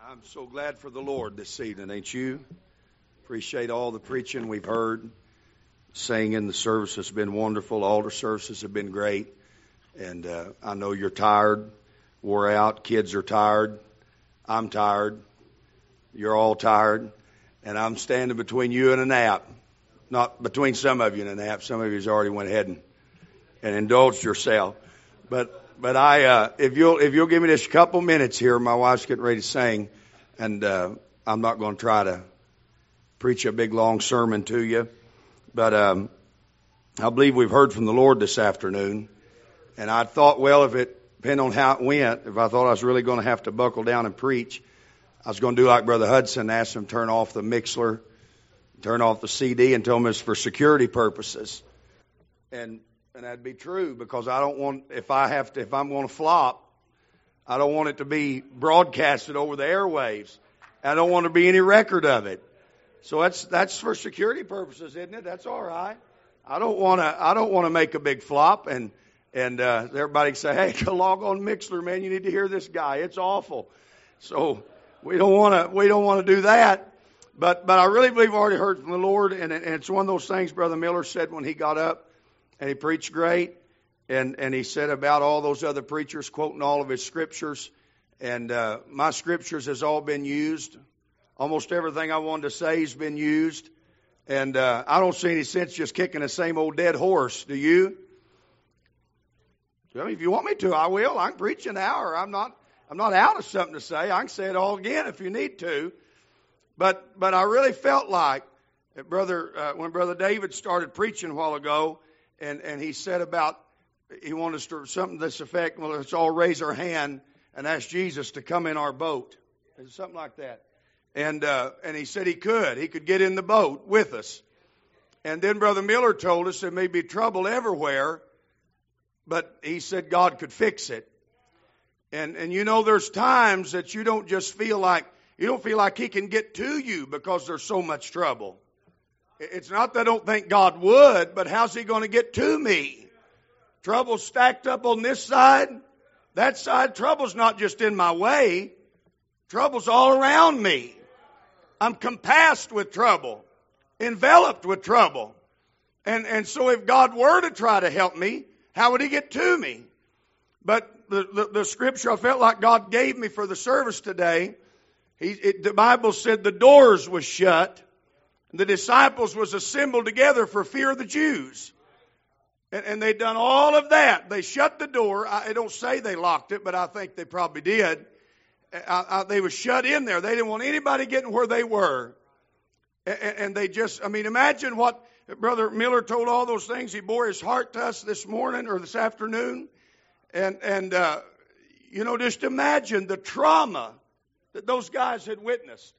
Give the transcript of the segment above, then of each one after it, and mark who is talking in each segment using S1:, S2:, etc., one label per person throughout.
S1: I'm so glad for the Lord this evening, ain't you? Appreciate all the preaching we've heard. Singing, the service has been wonderful. Altar services have been great. And I know you're tired, wore out. Kids are tired. I'm tired. You're all tired. And I'm standing between you and a nap. Not between some of you and a nap. Some of you's already went ahead and indulged yourself. But if you'll give me just a couple minutes here, my wife's getting ready to sing, and I'm not going to try to preach a big long sermon to you, but I believe we've heard from the Lord this afternoon, and I thought, well, if it depended on how it went, if I thought I was really going to have to buckle down and preach, I was going to do like Brother Hudson, ask him to turn off the mixer, turn off the CD, and tell him it's for security purposes, and that'd be true, because I don't want, if I'm going to flop, I don't want it to be broadcasted over the airwaves. I don't want to be any record of it. So that's for security purposes, isn't it? That's all right. I don't want to make a big flop and everybody say, hey, log on Mixler, man, you need to hear this guy. It's awful. So we don't want to do that. But I really believe I've already heard from the Lord, and it's one of those things Brother Miller said when he got up. And he preached great, and he said about all those other preachers, quoting all of his scriptures. And my scriptures has all been used. Almost everything I wanted to say has been used. And I don't see any sense just kicking the same old dead horse. Do you? I mean, if you want me to, I will. I can preach an hour. I'm not out of something to say. I can say it all again if you need to. But I really felt like when Brother David started preaching a while ago, and he said about, he wanted us to, something to this effect, well, let's all raise our hand and ask Jesus to come in our boat. Something like that. And he said he could get in the boat with us. And then Brother Miller told us there may be trouble everywhere, but he said God could fix it. And you know, there's times that you don't feel like he can get to you because there's so much trouble. It's not that I don't think God would, but how's he going to get to me? Trouble's stacked up on this side, that side. Trouble's not just in my way. Trouble's all around me. I'm compassed with trouble, enveloped with trouble. And so if God were to try to help me, how would he get to me? But the scripture I felt like God gave me for the service today, the Bible said the doors was shut. The disciples was assembled together for fear of the Jews. And they'd done all of that. They shut the door. I don't say they locked it, but I think they probably did. They were shut in there. They didn't want anybody getting where they were. And they just, I mean, imagine what Brother Miller told all those things. He bore his heart to us this morning or this afternoon. And you know, just imagine the trauma that those guys had witnessed.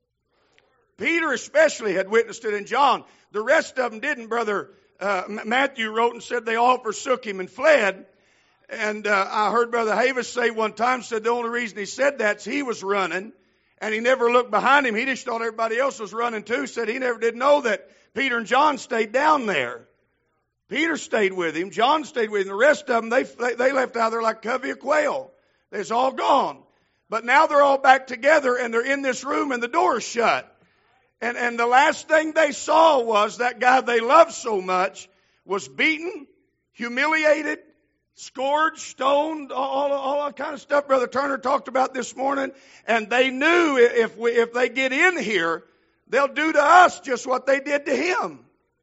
S1: Peter especially had witnessed it, and John. The rest of them didn't. Brother Matthew wrote and said they all forsook him and fled. And I heard Brother Havis say one time, said the only reason he said that is he was running, and he never looked behind him. He just thought everybody else was running too. Said he never did know that Peter and John stayed down there. Peter stayed with him. John stayed with him. The rest of them, they left out there like a covey of quail. They're all gone. But now they're all back together, and they're in this room, and the door's shut. And the last thing they saw was that guy they loved so much was beaten, humiliated, scourged, stoned, all that kind of stuff Brother Turner talked about this morning. And they knew if they get in here, they'll do to us just what they did to him.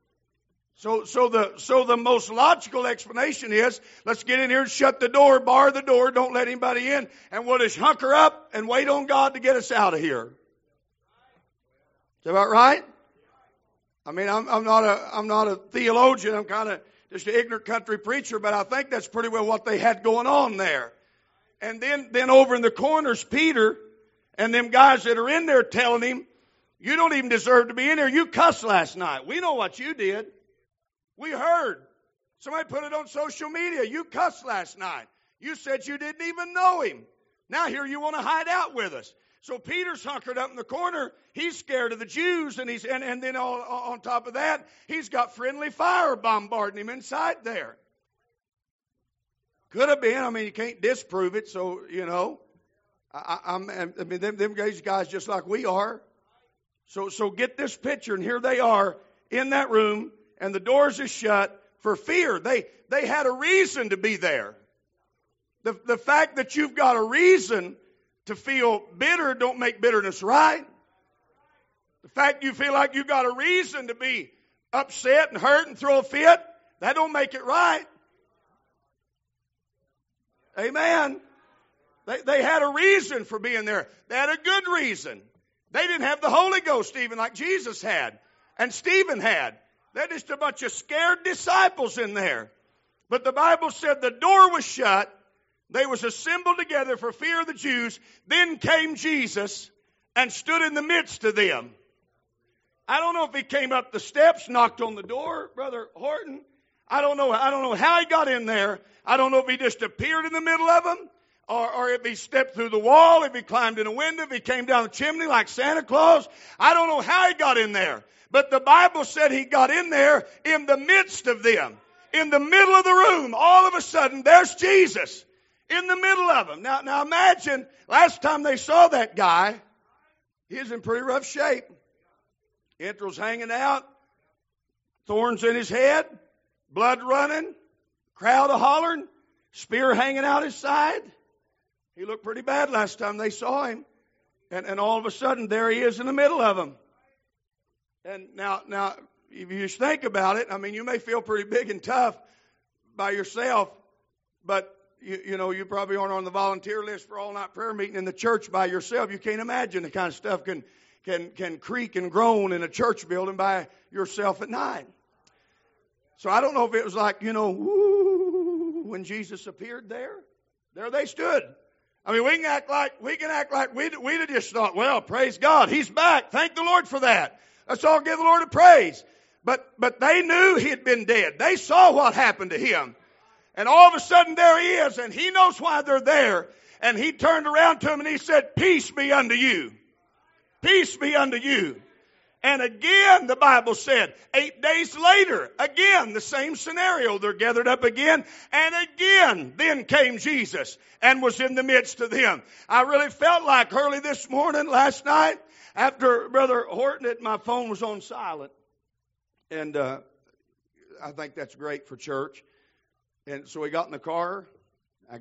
S1: So the most logical explanation is, let's get in here and shut the door, bar the door, don't let anybody in, and we'll just hunker up and wait on God to get us out of here. Is that about right? I mean, I'm not a theologian. I'm kind of just an ignorant country preacher, but I think that's pretty well what they had going on there. And then over in the corners, Peter and them guys that are in there telling him, you don't even deserve to be in here. You cussed last night. We know what you did. We heard. Somebody put it on social media. You cussed last night. You said you didn't even know him. Now here you want to hide out with us. So Peter's hunkered up in the corner. He's scared of the Jews, and then on top of that, he's got friendly fire bombarding him inside there. Could have been. I mean, you can't disprove it, so, you know. I mean, them guys just like we are. So get this picture, and here they are in that room, and the doors are shut for fear. They had a reason to be there. The fact that you've got a reason to feel bitter don't make bitterness right. The fact you feel like you've got a reason to be upset and hurt and throw a fit, that don't make it right. Amen. They had a reason for being there. They had a good reason. They didn't have the Holy Ghost even like Jesus had and Stephen had. They're just a bunch of scared disciples in there. But the Bible said the door was shut. They was assembled together for fear of the Jews. Then came Jesus and stood in the midst of them. I don't know if he came up the steps, knocked on the door, Brother Horton. I don't know how he got in there. I don't know if he just appeared in the middle of them, or if he stepped through the wall, if he climbed in a window, if he came down the chimney like Santa Claus. I don't know how he got in there. But the Bible said he got in there in the midst of them. In the middle of the room, all of a sudden, there's Jesus in the middle of them. Now imagine, last time they saw that guy, he was in pretty rough shape. Entrails hanging out, thorns in his head, blood running, crowd a hollering, spear hanging out his side. He looked pretty bad last time they saw him. And all of a sudden, there he is in the middle of them. And now, if you just think about it, I mean, you may feel pretty big and tough by yourself, but you know, you probably aren't on the volunteer list for all-night prayer meeting in the church by yourself. You can't imagine the kind of stuff can creak and groan in a church building by yourself at night. So I don't know if it was like, woo, when Jesus appeared there. There they stood. I mean, we can act like we'd have just thought, well, praise God, He's back. Thank the Lord for that. Let's all give the Lord a praise. But they knew He had been dead. They saw what happened to Him. And all of a sudden there He is, and He knows why they're there. And He turned around to them and He said, peace be unto you. Peace be unto you. And again, the Bible said, 8 days later, again, the same scenario. They're gathered up again. And again, then came Jesus and was in the midst of them. I really felt like early this morning, last night, after Brother Horton, my phone was on silent. And I think that's great for church. And so we got in the car. I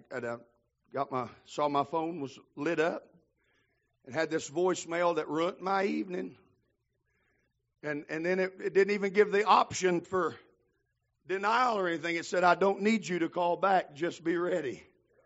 S1: saw my phone was lit up. It had this voicemail that ruined my evening. And then it didn't even give the option for denial or anything. It said, I don't need you to call back. Just be ready.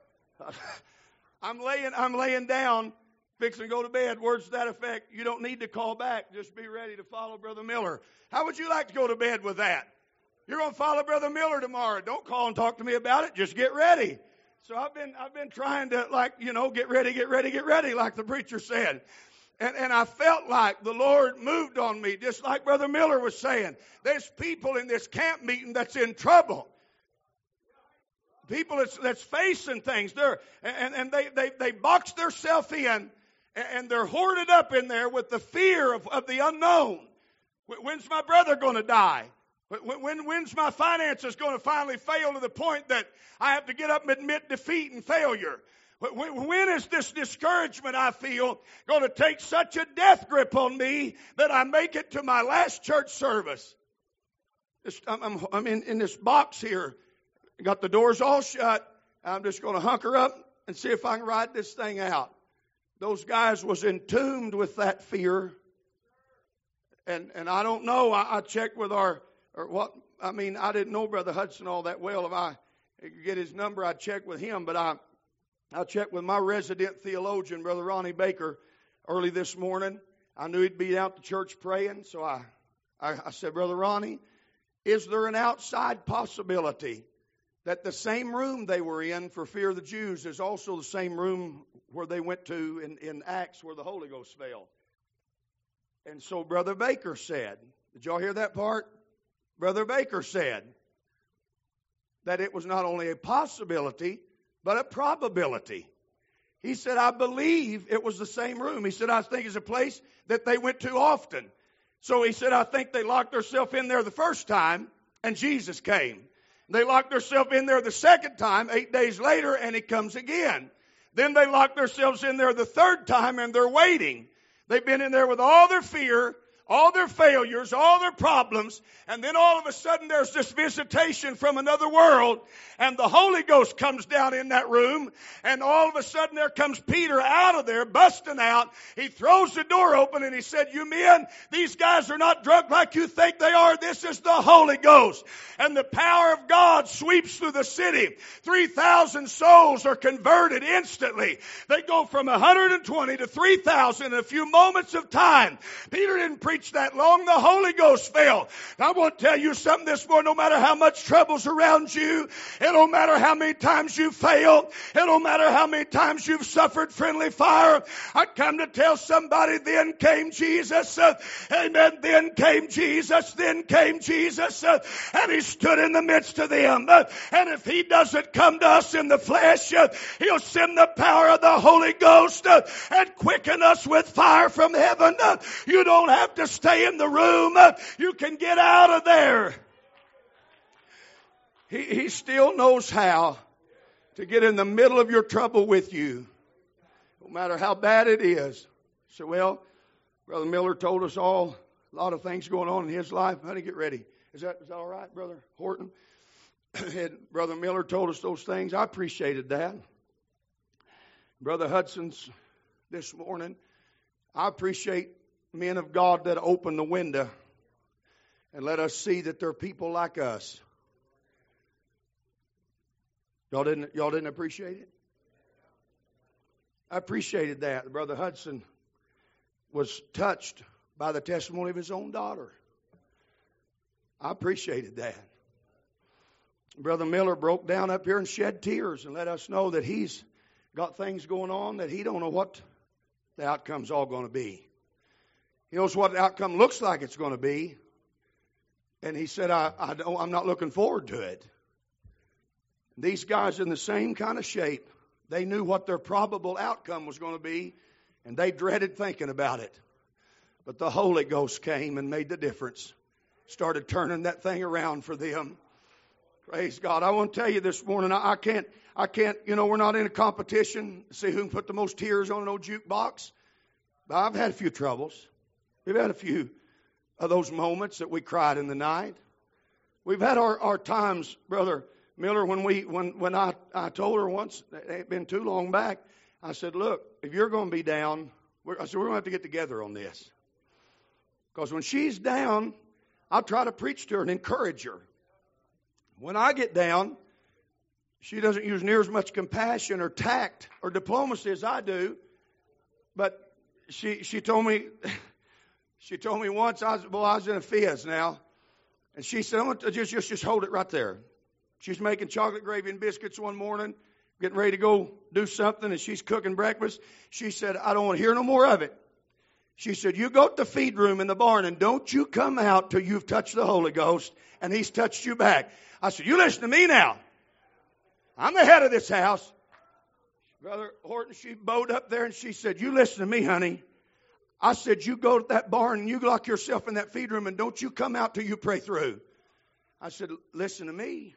S1: I'm laying down, fixing to go to bed. Words to that effect. You don't need to call back. Just be ready to follow Brother Miller. How would you like to go to bed with that? You're going to follow Brother Miller tomorrow. Don't call and talk to me about it. Just get ready. So I've been trying to, get ready, like the preacher said. And I felt like the Lord moved on me, just like Brother Miller was saying. There's people in this camp meeting that's in trouble. People that's facing things. They box themselves in, and they're hoarded up in there with the fear of the unknown. When's my brother going to die? When's my finances going to finally fail to the point that I have to get up and admit defeat and failure? When is this discouragement I feel going to take such a death grip on me that I make it to my last church service? I'm in this box here. Got the doors all shut. I'm just going to hunker up and see if I can ride this thing out. Those guys was entombed with that fear. And I don't know. I checked with I didn't know Brother Hudson all that well. If I could get his number, I'd check with him. But I checked with my resident theologian, Brother Ronnie Baker, early this morning. I knew he'd be out to church praying. So I said, Brother Ronnie, is there an outside possibility that the same room they were in for fear of the Jews is also the same room where they went to in Acts where the Holy Ghost fell? And so Brother Baker said, did y'all hear that part? Brother Baker said that it was not only a possibility, but a probability. He said, I believe it was the same room. He said, I think it's a place that they went to often. So he said, I think they locked themselves in there the first time, and Jesus came. They locked themselves in there the second time, 8 days later, and He comes again. Then they lock themselves in there the third time and they're waiting. They've been in there with all their fear, all their failures, all their problems, and then all of a sudden there's this visitation from another world, and the Holy Ghost comes down in that room, and all of a sudden there comes Peter out of there, busting out. He throws the door open and he said, "You men, these guys are not drunk like you think they are. This is the Holy Ghost." And the power of God sweeps through the city. 3,000 souls are converted instantly. They go from 120 to 3,000 in a few moments of time. Peter didn't preach that long. The Holy Ghost fell. I want to tell you something this morning. No matter how much trouble's around you, it don't matter how many times you fail, it don't matter how many times you've suffered friendly fire. I come to tell somebody, then came Jesus. Amen. Then came Jesus. Then came Jesus. And he stood in the midst of them. And if he doesn't come to us in the flesh, he'll send the power of the Holy Ghost and quicken us with fire from heaven. You don't have to stay in the room. You can get out of there. He still knows how to get in the middle of your trouble with you, no matter how bad it is. So, well, Brother Miller told us all a lot of things going on in his life. How to get ready? Is that all right, Brother Horton? Brother Miller told us those things. I appreciated that. Brother Hudson's this morning. I appreciate men of God that open the window and let us see that there are people like us. Y'all didn't appreciate it? I appreciated that. Brother Hudson was touched by the testimony of his own daughter. I appreciated that. Brother Miller broke down up here and shed tears and let us know that he's got things going on that he don't know what the outcome's all going to be. He knows what the outcome looks like it's going to be. And he said, I'm not looking forward to it. These guys in the same kind of shape, they knew what their probable outcome was going to be, and they dreaded thinking about it. But the Holy Ghost came and made the difference. Started turning that thing around for them. Praise God. I want to tell you this morning, I can't, we're not in a competition to see who can put the most tears on an old jukebox. But I've had a few troubles. We've had a few of those moments that we cried in the night. We've had our times, Brother Miller, when I told her once, it ain't been too long back, I said, look, if you're going to be down, we're going to have to get together on this. Because when she's down, I'll try to preach to her and encourage her. When I get down, she doesn't use near as much compassion or tact or diplomacy as I do. But she told me once, I was in a fizz now, and she said, I'm going to just hold it right there. She's making chocolate gravy and biscuits one morning, getting ready to go do something, and she's cooking breakfast. She said, I don't want to hear no more of it. She said, you go to the feed room in the barn, and don't you come out till you've touched the Holy Ghost, and He's touched you back. I said, you listen to me now. I'm the head of this house. Brother Horton, she bowed up there, and she said, you listen to me, honey. I said, you go to that barn, and you lock yourself in that feed room, and don't you come out till you pray through. I said, listen to me.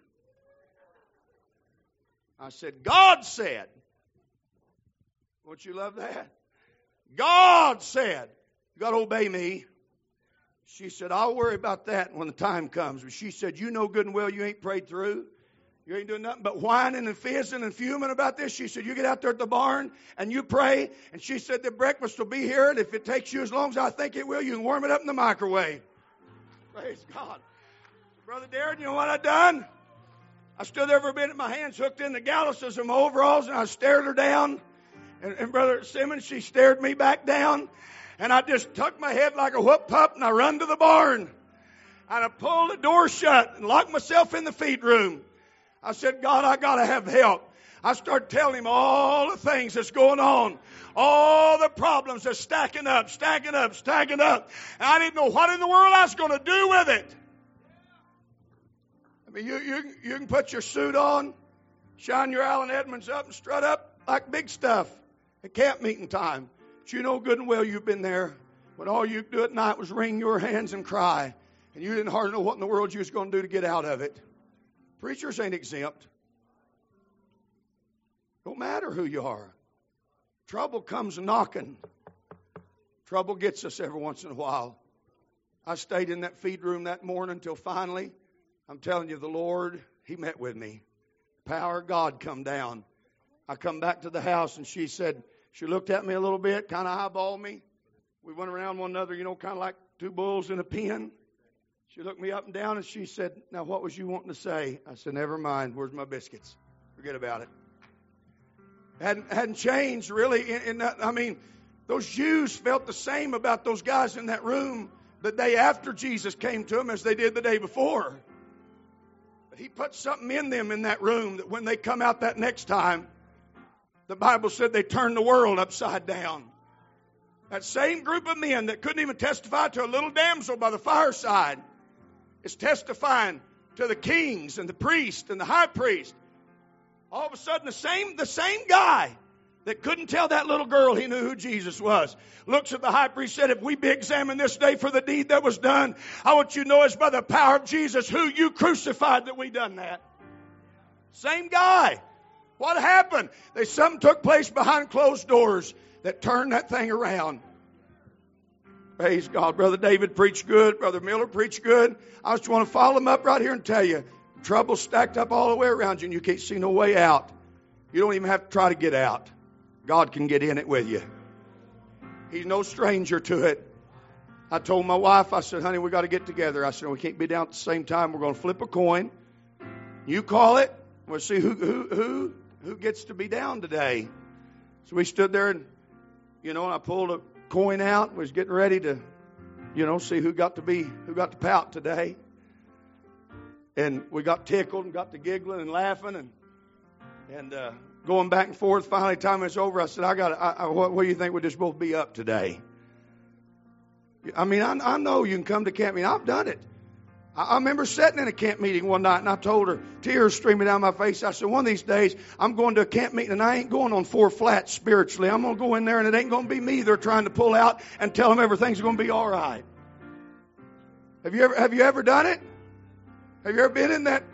S1: I said, God said. Won't you love that? God said. You got to obey me. She said, I'll worry about that when the time comes. But she said, you know good and well you ain't prayed through. You ain't doing nothing but whining and fizzing and fuming about this. She said, you get out there at the barn and you pray. And she said, the breakfast will be here. And if it takes you as long as I think it will, you can warm it up in the microwave. Praise God. Brother Darren, you know what I done? I stood there for a minute, my hands hooked in the galluses of my overalls, and I stared her down. And Brother Simmons, she stared me back down. And I just tucked my head like a whoop pup, and I run to the barn. And I pulled the door shut and locked myself in the feed room. I said, God, I got to have help. I started telling Him all the things that's going on. All the problems are stacking up. And I didn't know what in the world I was going to do with it. I mean, you can put your suit on, shine your Allen Edmonds up, and strut up like big stuff at camp meeting time. But you know good and well you've been there when all you do at night was wring your hands and cry, and you didn't hardly know what in the world you was going to do to get out of it. Preachers ain't exempt. Don't matter who you are. trouble comes knocking. Trouble gets us every once in a while. I stayed in that feed room that morning until finally, I'm telling you, the Lord, He met with me. Power of God come down. I come back to the house and she looked at me a little bit, kind of eyeballed me. We went around one another, kind of like two bulls in a pen. She looked me up and down and she said, now what was you wanting to say? I said, never mind. Where's my biscuits? Forget about it. Hadn't changed really. In that, those Jews felt the same about those guys in that room the day after Jesus came to them as they did the day before. But He put something in them in that room that when they come out that next time, the Bible said they turned the world upside down. That same group of men that couldn't even testify to a little damsel by the fireside is testifying to the kings and the priest and the high priest. All of a sudden, the same guy that couldn't tell that little girl he knew who Jesus was looks at the high priest and said, if we be examined this day for the deed that was done, I want you to know it's by the power of Jesus who you crucified that we done that. Same guy. What happened? Something took place behind closed doors that turned that thing around. Praise God. Brother David preached good. Brother Miller preached good. I just want to follow him up right here and tell you, trouble stacked up all the way around you and you can't see no way out. You don't even have to try to get out. God can get in it with you. He's no stranger to it. I told my wife, I said, honey, we got to get together. I said, we can't be down at the same time. We're going to flip a coin. You call it. We'll see who gets to be down today. So we stood there and, and I pulled a coin out. Was getting ready to, see who got to pout today. And we got tickled and got to giggling and laughing and going back and forth. Finally, time was over. I said, what do you think would just both be up today? I know you can come to camp meeting. I've done it. I remember sitting in a camp meeting one night and I told her, tears streaming down my face. I said, one of these days I'm going to a camp meeting and I ain't going on 4 flats spiritually. I'm going to go in there and it ain't going to be me they're trying to pull out and tell them everything's going to be all right. Have you ever done it? Have you ever been in that,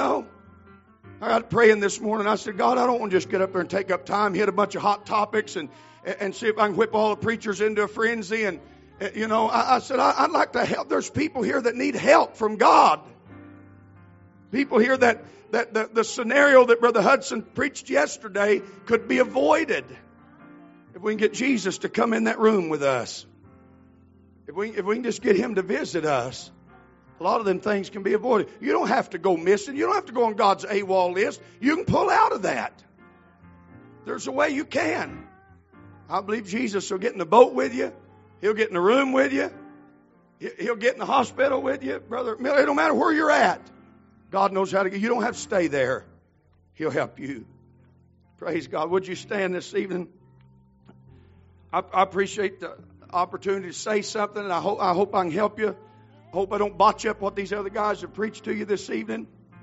S1: I got praying this morning. I said, God, I don't want to just get up there and take up time, hit a bunch of hot topics and see if I can whip all the preachers into a frenzy. And, I said, I'd like to help. There's people here that need help from God. People here that the scenario that Brother Hudson preached yesterday could be avoided if we can get Jesus to come in that room with us. If we can just get Him to visit us. A lot of them things can be avoided. You don't have to go missing. You don't have to go on God's AWOL list. You can pull out of that. There's a way you can. I believe Jesus will get in the boat with you. He'll get in the room with you. He'll get in the hospital with you. Brother Miller, it don't matter where you're at. God knows how to get. You don't have to stay there. He'll help you. Praise God. Would you stand this evening? I appreciate the opportunity to say something, and I hope I can help you. Hope I don't botch up what these other guys have preached to you this evening.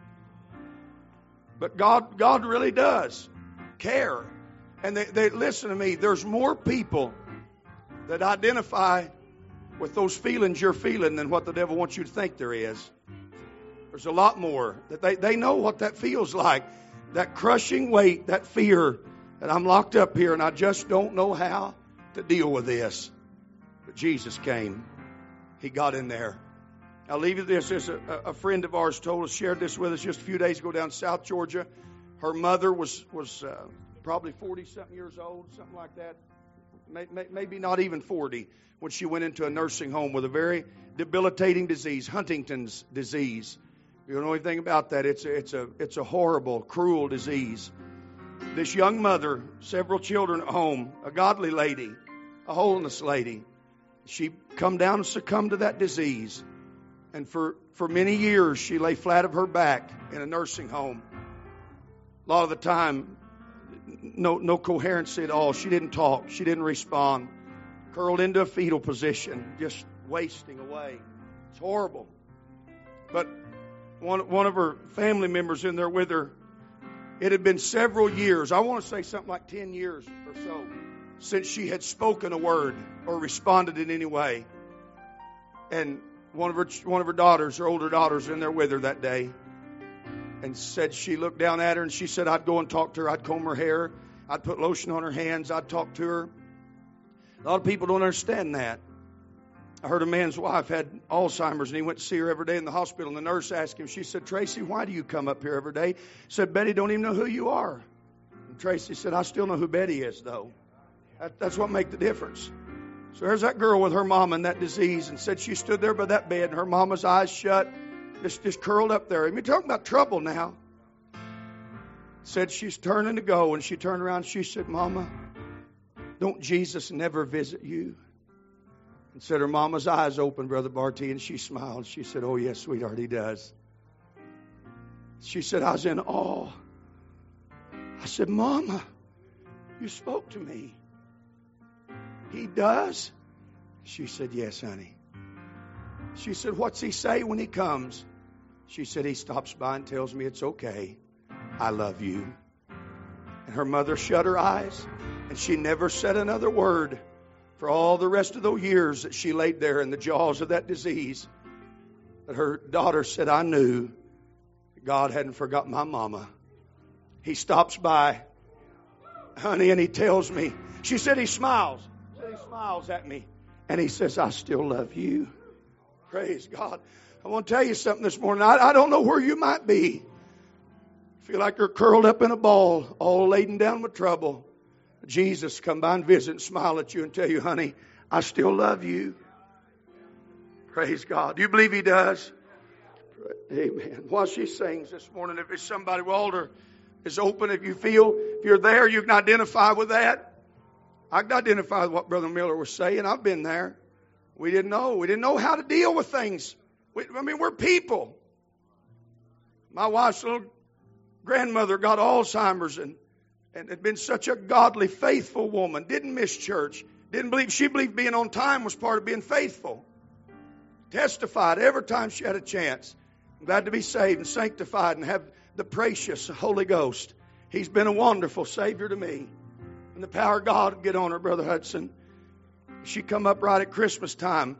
S1: But God really does care. And they listen to me. There's more people that identify with those feelings you're feeling than what the devil wants you to think there is. There's a lot more that they know what that feels like. That crushing weight, that fear that I'm locked up here and I just don't know how to deal with this. But Jesus came. He got in there. I'll leave you this. There's a friend of ours shared this with us just a few days ago down in South Georgia. Her mother was probably 40-something years old, something like that. Maybe not even 40 when she went into a nursing home with a very debilitating disease, Huntington's disease. You don't know anything about that. It's a horrible, cruel disease. This young mother, several children at home, a godly lady, a holiness lady, she come down and succumbed to that disease. And for many years, she lay flat of her back in a nursing home. A lot of the time, no coherency at all. She didn't talk. She didn't respond. Curled into a fetal position, just wasting away. It's horrible. But one of her family members in there with her, it had been several years. I want to say something like 10 years or so since she had spoken a word or responded in any way. And one of her daughters, her older daughters, in there with her that day, and said she looked down at her and she said, I'd go and talk to her, I'd comb her hair, I'd put lotion on her hands. I'd talk to her. A lot of people don't understand that. I heard a man's wife had Alzheimer's, and he went to see her every day in the hospital. And the nurse asked him, she said, Tracy, why do you come up here every day? He said, Betty don't even know who you are. And Tracy said, I still know who Betty is, though. That's what makes the difference. So there's that girl with her mama and that disease, and said she stood there by that bed, and her mama's eyes shut, just curled up there. I mean, talking about trouble now. Said she's turning to go, and she turned around and she said, Mama, don't Jesus never visit you? And said her mama's eyes opened, Brother Barty, and she smiled. She said, oh, yes, sweetheart, he does. She said, I was in awe. I said, Mama, you spoke to me. He does? She said, yes, honey. She said, what's he say when he comes? She said, he stops by and tells me it's okay. I love you. And her mother shut her eyes, and she never said another word for all the rest of those years that she laid there in the jaws of that disease. But her daughter said, I knew God hadn't forgotten my mama. He stops by, honey, and he tells me. She said he smiles. She said he smiles at me. And he says, I still love you. Praise God. I want to tell you something this morning. I don't know where you might be. Feel like you're curled up in a ball, all laden down with trouble. Jesus come by and visit and smile at you and tell you, honey, I still love you. Praise God. Do you believe he does? Amen. While she sings this morning, if it's somebody, altar is open. If you're there, you can identify with that. I can identify with what Brother Miller was saying. I've been there. We didn't know. We didn't know how to deal with things. We're people. My wife's little grandmother got Alzheimer's and had been such a godly, faithful woman. Didn't miss church. She believed being on time was part of being faithful. Testified every time she had a chance. I'm glad to be saved and sanctified and have the precious Holy Ghost. He's been a wonderful Savior to me. And the power of God would get on her, Brother Hudson. She come up right at Christmas time.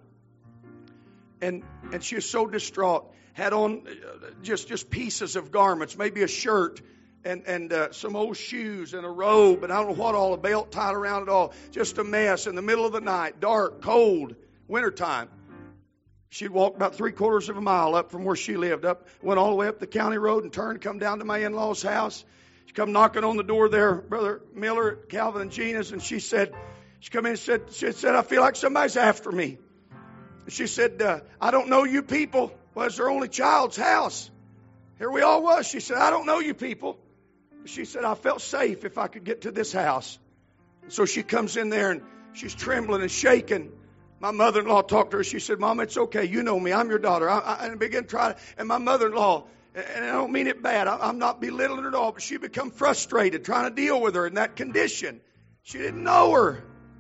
S1: And she was so distraught. Had on just pieces of garments, maybe a shirt and some old shoes and a robe, and I don't know what all, a belt tied around it all. Just a mess in the middle of the night, dark, cold, wintertime. She'd walk about 3/4 of a mile up from where she lived, went all the way up the county road and turned, come down to my in-laws' house. She come knocking on the door there, Brother Miller, Calvin and Gina's, and she come in and said, I feel like somebody's after me. She said, I don't know you people. Well, it's her only child's house. Here we all was. She said, I don't know you people. She said, I felt safe if I could get to this house. And so she comes in there and she's trembling and shaking. My mother-in-law talked to her. She said, Mama, it's okay. You know me. I'm your daughter. I began to try. And my mother-in-law, and I don't mean it bad. I'm not belittling her at all. But she become frustrated trying to deal with her in that condition. She didn't know her.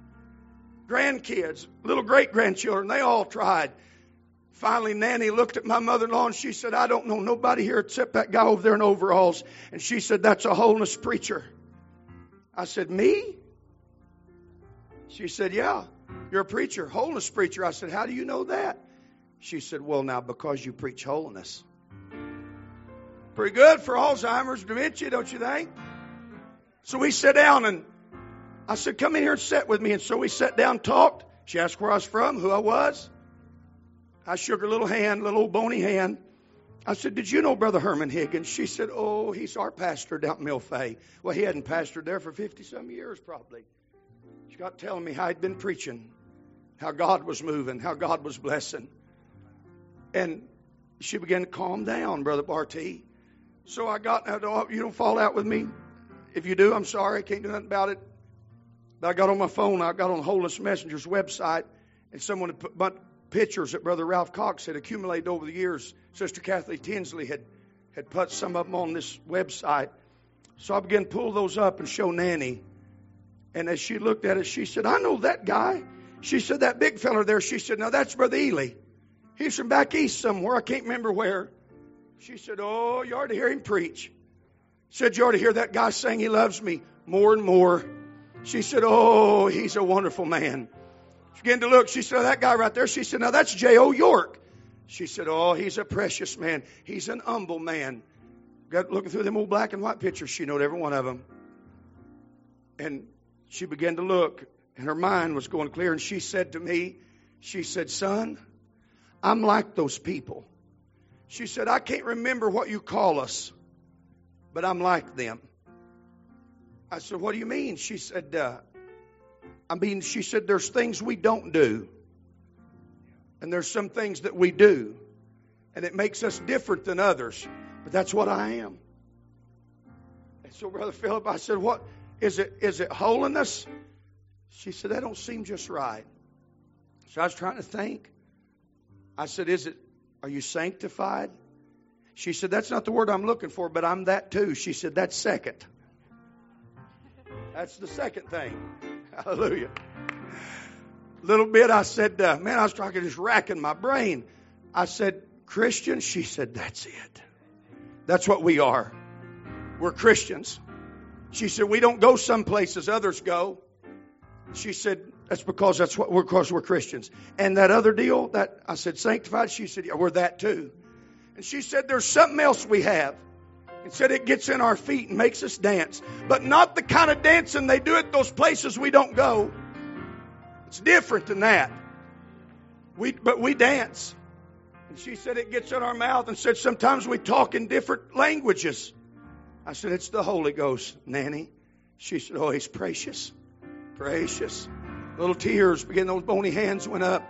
S1: Grandkids, little great-grandchildren, they all tried. Finally, Nanny looked at my mother-in-law and she said, I don't know nobody here except that guy over there in overalls. And she said, that's a holiness preacher. I said, me? She said, yeah, you're a preacher, holiness preacher. I said, how do you know that? She said, well, now, because you preach holiness. Pretty good for Alzheimer's, dementia, don't you think? So we sat down and I said, come in here and sit with me. And so we sat down and talked. She asked where I was from, who I was. I shook her little hand, little old bony hand. I said, did you know Brother Herman Higgins? She said, oh, he's our pastor down in Millfay. Well, he hadn't pastored there for 50-some years probably. She got telling me how he'd been preaching, how God was moving, how God was blessing. And she began to calm down, Brother Barty. So I got, you don't fall out with me. If you do, I'm sorry. I can't do nothing about it. But I got on my phone. I got on Holiness Messenger's website, and someone had put pictures that Brother Ralph Cox had accumulated over the years. Sister Kathleen Tinsley had put some of them on this website. So I began to pull those up and show Nanny. And as she looked at it, she said, I know that guy. She said, that big fella there. She said, no, that's Brother Ely. He's from back east somewhere. I can't remember where. She said, oh, you ought to hear him preach. Said, you ought to hear that guy sing he loves me more and more. She said, oh, he's a wonderful man. She began to look. She said, that guy right there. She said, now that's J.O. York. She said, oh, he's a precious man. He's an humble man. Got looking through them old black and white pictures. She knowed every one of them. And she began to look, and her mind was going clear. And she said to me, she said, son, I'm like those people. She said, I can't remember what you call us, but I'm like them. I said, what do you mean? She said, she said, there's things we don't do. And there's some things that we do. And it makes us different than others. But that's what I am. And so, Brother Philip, I said, what is it? Is it holiness? She said, that don't seem just right. So I was trying to think. I said, are you sanctified? She said, that's not the word I'm looking for, but I'm that too. She said, that's second. That's the second thing. Hallelujah. Little bit, I said, man, I was trying to just racking my brain. I said, Christian? She said, that's it. That's what we are. We're Christians. She said, we don't go some places others go. She said, that's because we're Christians. And that other deal, that I said, sanctified, she said, yeah, we're that too. And she said, there's something else we have. And said it gets in our feet and makes us dance. But not the kind of dancing they do at those places we don't go. It's different than that. But we dance. And she said it gets in our mouth, and said sometimes we talk in different languages. I said, it's the Holy Ghost, Nanny. She said, oh, he's precious. Precious. Little tears began, those bony hands went up.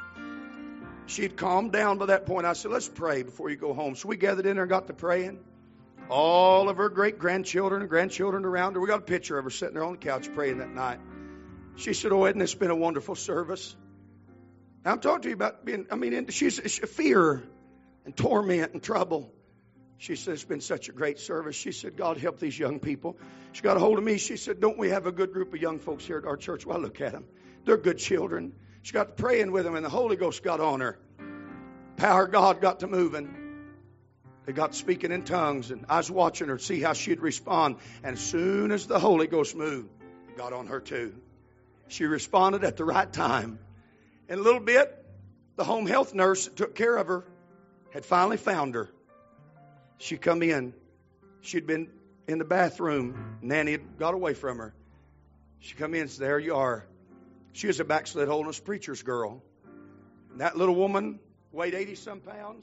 S1: She'd calmed down by that point. I said, let's pray before you go home. So we gathered in there and got to praying. All of her great-grandchildren and grandchildren around her. We got a picture of her sitting there on the couch praying that night. She said, oh, isn't this been a wonderful service? Now, I'm talking to you about she's fear and torment and trouble. She said, it's been such a great service. She said, God help these young people. She got a hold of me. She said, don't we have a good group of young folks here at our church? Well, look at them. They're good children. She got to praying with them, and the Holy Ghost got on her. Power of God got to moving. They got speaking in tongues, and I was watching her, see how she'd respond. And as soon as the Holy Ghost moved, it got on her too. She responded at the right time. In a little bit, the home health nurse that took care of her had finally found her. She come in. She'd been in the bathroom. Nanny had got away from her. She come in and said, there you are. She was a backslid holiness preacher's girl. And that little woman weighed 80-some pounds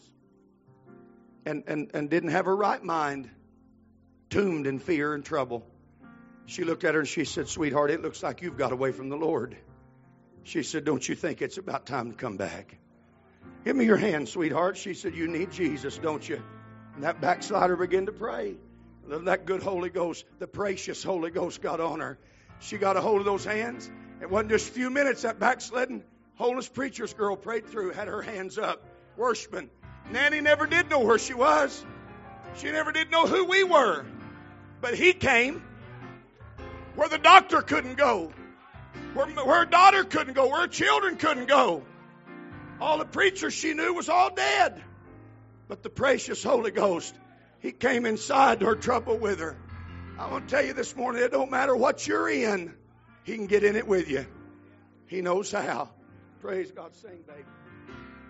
S1: and didn't have her right mind, tombed in fear and trouble. She looked at her and she said, sweetheart, it looks like you've got away from the Lord. She said, don't you think it's about time to come back? Give me your hand, sweetheart. She said, you need Jesus, don't you? And that backslider began to pray. And that good Holy Ghost, the precious Holy Ghost got on her. She got a hold of those hands. It wasn't just a few minutes. That backslidden holiness preacher's girl prayed through, had her hands up, worshiping. Nanny never did know where she was. She never did know who we were. But he came where the doctor couldn't go, where her daughter couldn't go, where her children couldn't go. All the preachers she knew was all dead. But the precious Holy Ghost, he came inside her trouble with her. I want to tell you this morning, it don't matter what you're in, he can get in it with you. He knows how. Praise God. Sing, baby.